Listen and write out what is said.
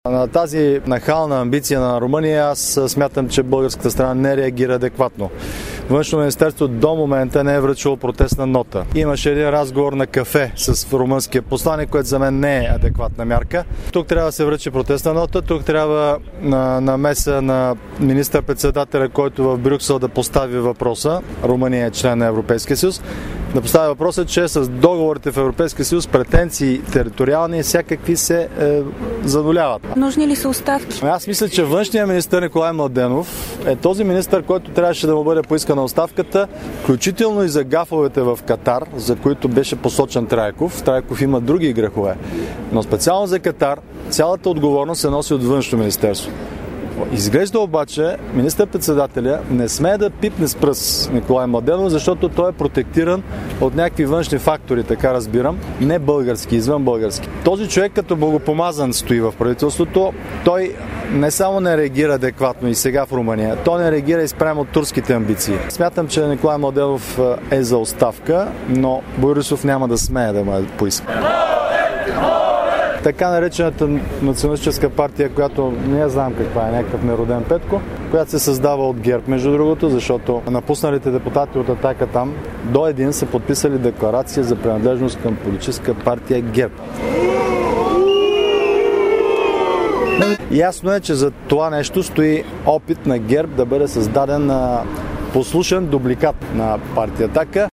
На тази нахална амбиция на Румъния аз смятам, че българската страна не реагира адекватно. Външно министерство до момента не е връчило протестна нота. Имаше един разговор на кафе с румънския посланик, което за мен не е адекватна мярка. Тук трябва да се връчи протестна нота, тук трябва намеса на министър-председателя, който в Брюксел да постави въпроса. Румъния е член на Европейския съюз. Да поставя въпроса, че с договорите в Европейския съюз претенции териториални всякакви се задоляват. Нужни ли са оставки? Аз мисля, че външният министър Николай Младенов е този министър, който трябваше да му бъде поискана оставката, включително и за гафовете в Катар, за които беше посочен Трайков. Трайков има други грехове. Но специално за Катар цялата отговорност се носи от външно министерство. Изглежда обаче министър-председателя не смее да пипне с пръст Николай Младенов, защото той е протектиран от някакви външни фактори, така разбирам, не български, извън български. Този човек като богопомазан стои в правителството, той не само не реагира адекватно и сега в Румъния, той не реагира и спрямо от турските амбиции. Смятам, че Николай Младенов е за оставка, но Борисов няма да смее да му поиска. Така наречената националистическа партия, която не знам каква е, някакъв нероден Петко, която се създава от ГЕРБ, между другото, защото напусналите депутати от Атака там до един са подписали декларация за принадлежност към политическа партия ГЕРБ. Ясно е, че за това нещо стои опит на ГЕРБ да бъде създаден послушен дубликат на партия Атака.